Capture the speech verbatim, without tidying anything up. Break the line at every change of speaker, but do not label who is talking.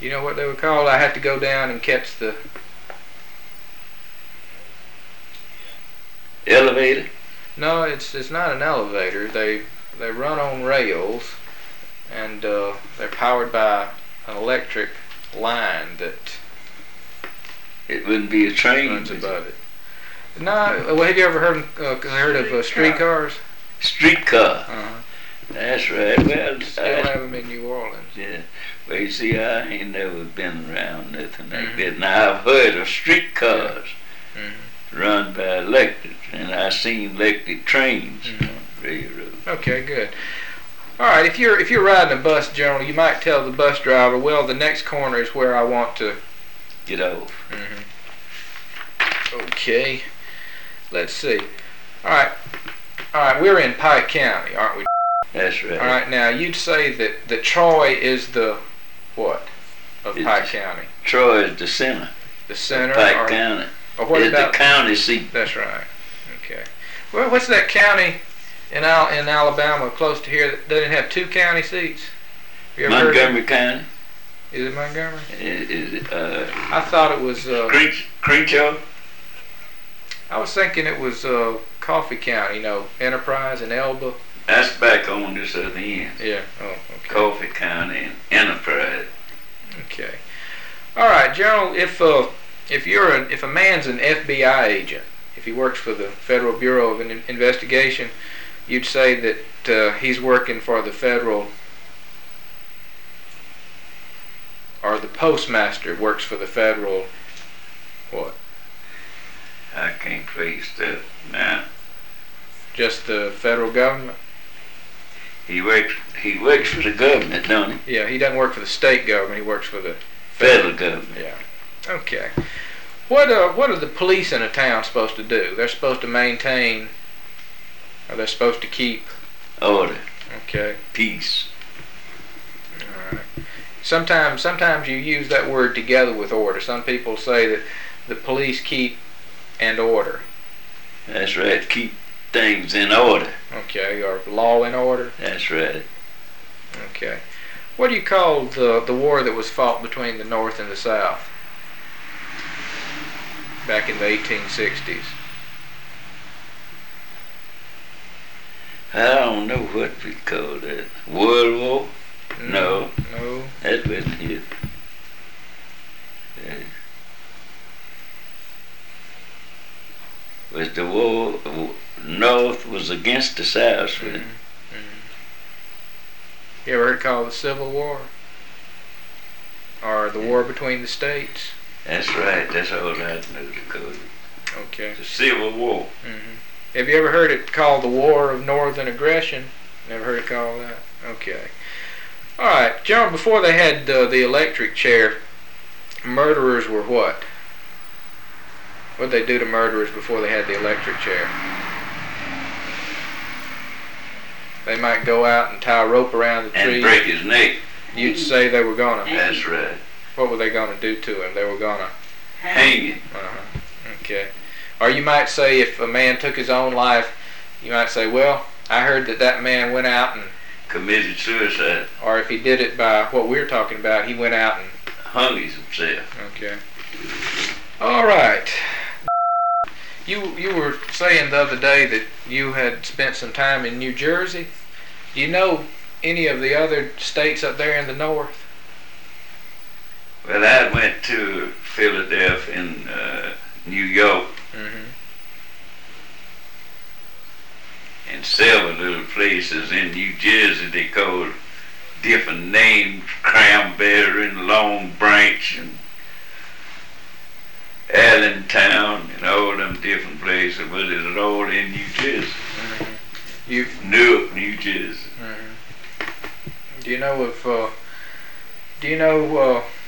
You know what they were called? I had to go down and catch the
elevator.
No, it's it's not an elevator. They they run on rails, and uh, they're powered by an electric line that
It wouldn't be a train.
runs above it. No, well, have you ever heard uh, heard of uh, streetcars?
Streetcar.
Uh-huh.
That's right. Well,
Still
I,
have them in New Orleans.
yeah. Well, you see, I ain't never been around nothing like
Mhm.
that. Now I've heard of streetcars
Mhm.
run by electric, and I seen electric trains
Mhm.
on the railroad.
Okay, good. All right, if you're if you're riding a bus, General, you might tell the bus driver, well, the next corner is where I want to
Get off.
Mm-hmm. Okay. Let's see. All right. All right. We're in Pike County, aren't we?
That's right.
All right. Now you'd say that that Troy is the what of
It's
Pike County?
Troy is the center.
The center.
Pike
or,
County.
Or what
It's
about?
the county seat.
That's right. Okay. Well, what's that county in Al in Alabama close to here that doesn't have two county seats? Have you ever heard of
Montgomery County.
it? Is it Montgomery?
Is, is it, uh,
I thought it was. Uh,
Creech, Creechville?
I was thinking it was uh, Coffee County. You know, Enterprise and Elba.
That's back on this other end.
Yeah. Oh, okay.
Coffee County and Enterprise.
Okay. All right, General. If uh, if you're a, if a man's an F B I agent, if he works for the Federal Bureau of In- Investigation, you'd say that uh, he's working for the federal, or the postmaster works for the federal. What?
I can't face that now.
Just the federal government?
He works. He works for the government, don't he?
Yeah, he doesn't work for the state government. He works for the
Federal government.
Yeah. Okay. What uh what are the police in a town supposed to do? They're supposed to maintain, or they're supposed to keep.
Order,
Okay.
peace.
All right. Sometimes sometimes you use that word together with order. Some people say that the police keep and order.
That's right. Keep things in order.
Okay. Or law and order.
That's right.
Okay. What do you call the the war that was fought between the North and the South back in the eighteen sixties?
I don't know what we call that. World War? No.
No.
That wasn't it. Uh, was the war? North was against the South.
Mm-hmm. Mm-hmm. You ever heard it called the Civil War? Or the war between the states?
That's right. That's all I know to call it.
Okay.
The Civil War.
Mm-hmm. Have you ever heard it called the War of Northern Aggression? Never heard it called that? Okay. All right, John, before they had uh, the electric chair, murderers were what? What did they do to murderers before they had the electric chair? They might go out and tie a rope around the tree.
And break his neck.
You'd say they were gonna.
That's right.
What were they gonna do to him? They were gonna
Hang him.
Uh-huh. Okay. Or you might say if a man took his own life, you might say, well, I heard that that man went out and,
Committed suicide.
or if he did it by what we're talking about, he went out and,
Hung himself.
okay. All right. You you were saying the other day that you had spent some time in New Jersey. Do you know any of the other states up there in the north?
Well, I went to Philadelphia and uh, New York
Mm-hmm.
and several little places in New Jersey. They called different names, Cranberry and Long Branch and Allentown and all them different places, but it was all in New Jersey.
Mm-hmm. You
Newark, New Jersey.
mm-hmm. Do you know if uh, do you know uh,